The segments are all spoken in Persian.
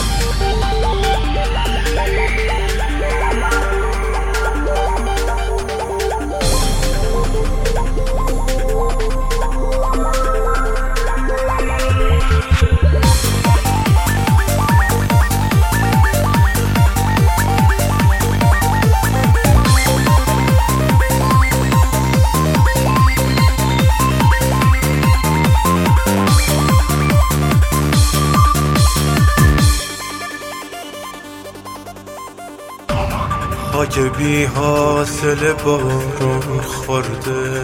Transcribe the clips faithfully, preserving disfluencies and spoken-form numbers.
خاک بی حاصل بارون خورده،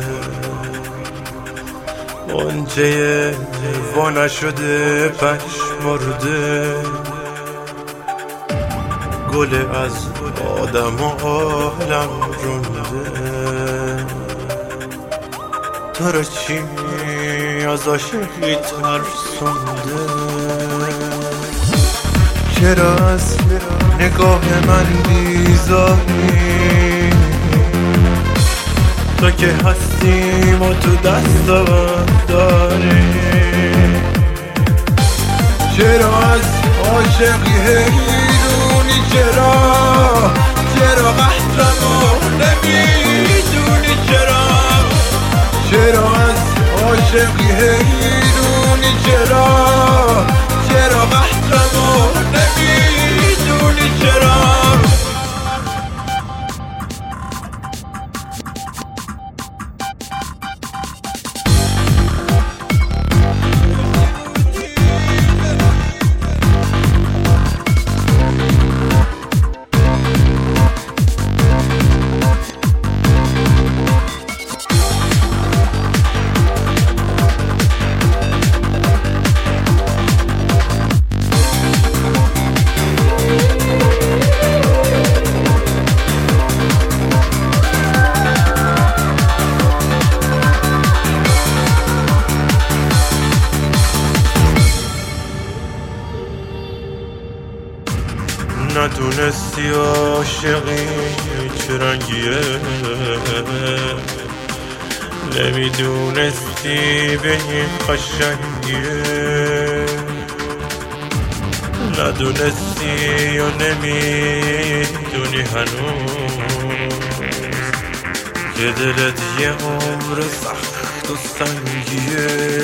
غنچه وا نشده پژمرده، گل از آدم و عالم رونده. تو رو چی از عاشقی ترسونده؟ چرا از نگاه من بیزاری؟ تو که هستیم و تو دستم داری. چرا از عاشقی حیرونی؟ چرا چرا قهرمو نمیدونی؟ چرا چرا از عاشقی حیرونی؟ چرا چرا قهرمو نمیدونی؟ چرا ندونستی عاشقی چه رنگیه، نمیدونستی به این قشنگیه، ندونستی یا نمیدونی هنوز که دلت یه عمر سخت و سنگیه.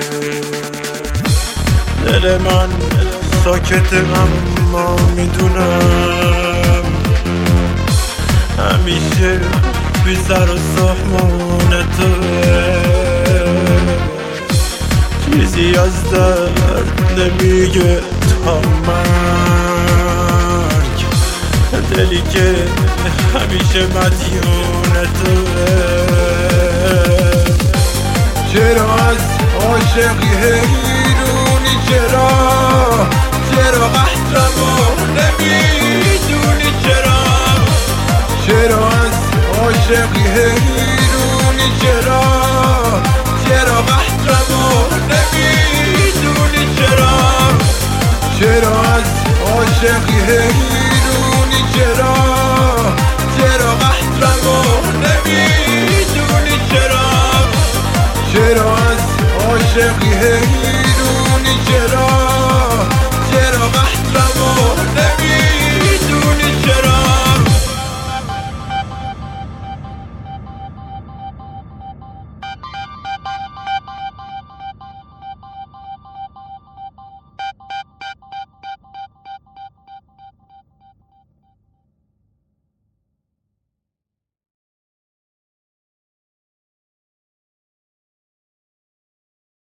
دل من ساکته اما میدونم همیشه بی سر و سامان توه، چیزی از درد نمیگه تا مرگ، دلی که همیشه مدیون توه. چرا از عاشقی حیرونی؟ چرا چرا قهرمو نمیدونی؟ چرا چرا از عاشقی حیرونی؟ چرا چرا قهرمو نمیدونی؟ چرا چرا از عاشقی حیرونی؟ چرا چرا قهرمو نمیدونی؟ چرا چرا از عاشقی حیرونی؟ چرا چرا قهرمو